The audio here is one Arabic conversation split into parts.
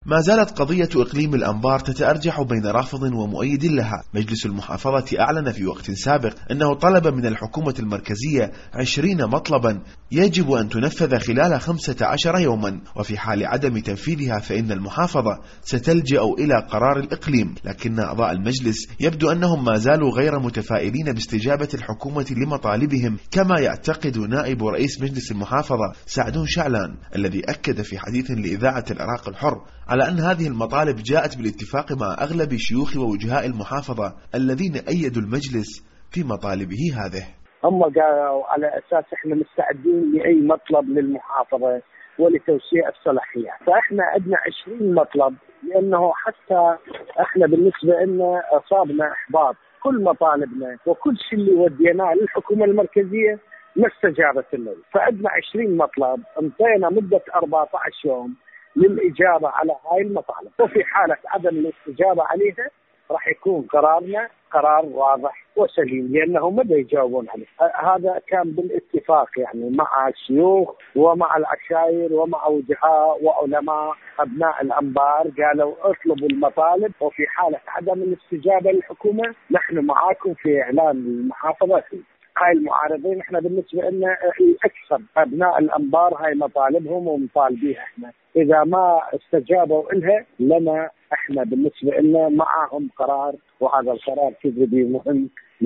ما زالت قضية إقليم الأنبار تتأرجح بين رافض ومؤيد لها. مجلس المحافظة أعلن في وقت سابق أنه طلب من الحكومة المركزية 20 مطلبا يجب أن تنفذ خلال 15 يوما، وفي حال عدم تنفيذها فإن المحافظة ستلجأ إلى قرار الإقليم. لكن أعضاء المجلس يبدو أنهم ما زالوا غير متفائلين باستجابة الحكومة لمطالبهم، كما يعتقد نائب رئيس مجلس المحافظة سعدون شعلان، الذي أكد في حديث لإذاعة العراق الحر على أن هذه المطالب جاءت بالاتفاق مع أغلب شيوخ ووجهاء المحافظة الذين أيدوا المجلس في مطالبه هذه. هم قالوا على أساس إحنا مستعدين لأي مطلب للمحافظة ولتوسيع الصلاحيات، فإحنا عندنا 20 مطلب، لأنه حتى إحنا بالنسبة لنا أصابنا إحباط. كل مطالبنا وكل شيء اللي وديناه للحكومة المركزية ما استجابت لنا، فعندنا 20 مطلب، انطينا مدة 14 يوم للإجابة على هاي المطالب، وفي حالة عدم الاستجابة عليها راح يكون قرارنا قرار واضح وسليم، لأنه ما يجاوبون عليه. هذا كان بالاتفاق يعني مع الشيوخ ومع العشائر ومع وجهاء وعلماء أبناء الأنبار، قالوا اطلبوا المطالب، وفي حالة عدم الاستجابة للحكومة نحن معاكم في إعلان المحافظة. هاي المعارضين احنا بالنسبة لنا أكثر أبناء الأنبار هاي مطالبهم ومطالبيها احنا، إذا ما استجابوا إلها لنا احنا بالنسبة لنا معهم قرار، وهذا القرار تجريبي مهم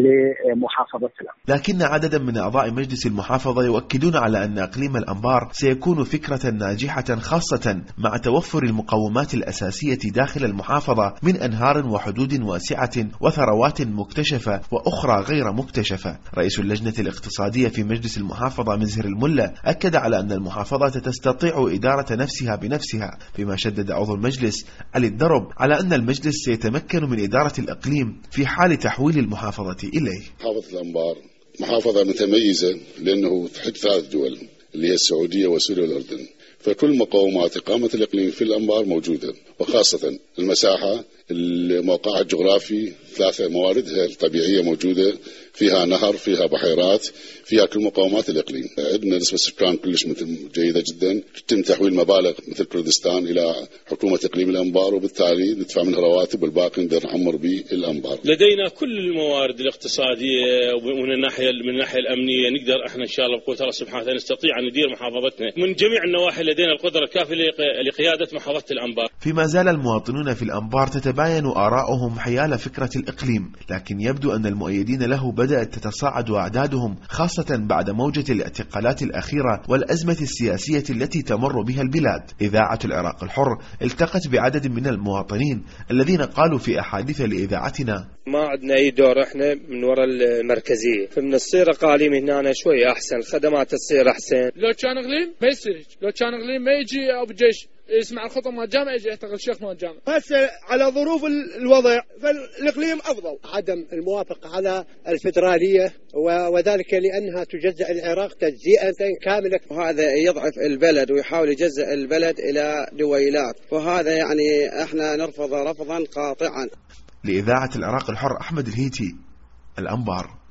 لمحافظة الأنبار. لكن عددا من أعضاء مجلس المحافظة يؤكدون على أن إقليم الأنبار سيكون فكرة ناجحة، خاصة مع توفر المقومات الأساسية داخل المحافظة من أنهار وحدود واسعة وثروات مكتشفة وأخرى غير مكتشفة. رئيس اللجنة الاقتصادية في مجلس المحافظة مزهر الملا أكد على أن المحافظة تستطيع إدارة نفسها بنفسها، فيما شدد عضو المجلس علي الدرب على أن المجلس سيتمكن من إدارة الإقليم في حال تحويل المحافظة إليه. محافظة الأنبار محافظة متميزة لأنه تحد 3 دول اللي هي السعودية وسوريا والأردن، فكل مقومات إقامة الإقليم في الأنبار موجودة، وخاصة المساحة، الموقع الجغرافي، 3 مواردها الطبيعية موجودة، فيها نهر، فيها بحيرات، فيها كل مقومات الإقليم. عندنا نسبة سكان كلش جيدة جدا، تم تحويل مبالغ مثل كردستان إلى حكومة إقليم الأنبار، وبالتالي ندفع منها رواتب والباقي نقدر نعمر به الأنبار. لدينا كل الموارد الاقتصادية ومن الناحية الأمنية، نقدر احنا إن شاء الله بقوة الله سبحانه وتعالى نستطيع أن ندير محافظتنا من جميع النواحي. لدينا القدرة الكافية لقيادة محافظة الأنبار. فيما زال المواطنون في الأنبار تتباين آراؤهم حيال فكرة الإقليم، لكن يبدو أن المؤيدين له بدأت تتصاعد أعدادهم، خاصة بعد موجة الاعتقالات الأخيرة والأزمة السياسية التي تمر بها البلاد. إذاعة العراق الحر التقت بعدد من المواطنين الذين قالوا في أحاديث لإذاعتنا: ما عندنا أي دور إحنا من وراء المركزية، فمن الصير أقاليم هنا شوية أحسن، الخدمات تصير أحسن. لو كان إقليم ما يصير، لو كان إقليم ما يجي أبو جيش يسمع الخطأ مال الجامعة يجي يحتقل شيخ مال الجامعة. هسه على ظروف الوضع فالإقليم أفضل. عدم الموافقة على الفيدرالية وذلك لأنها تجزأ العراق تجزئة كاملة، وهذا يضعف البلد ويحاول يجزأ البلد إلى دويلات، وهذا يعني احنا نرفض رفضا قاطعا. لإذاعة العراق الحر أحمد الهيتي، الأنبار.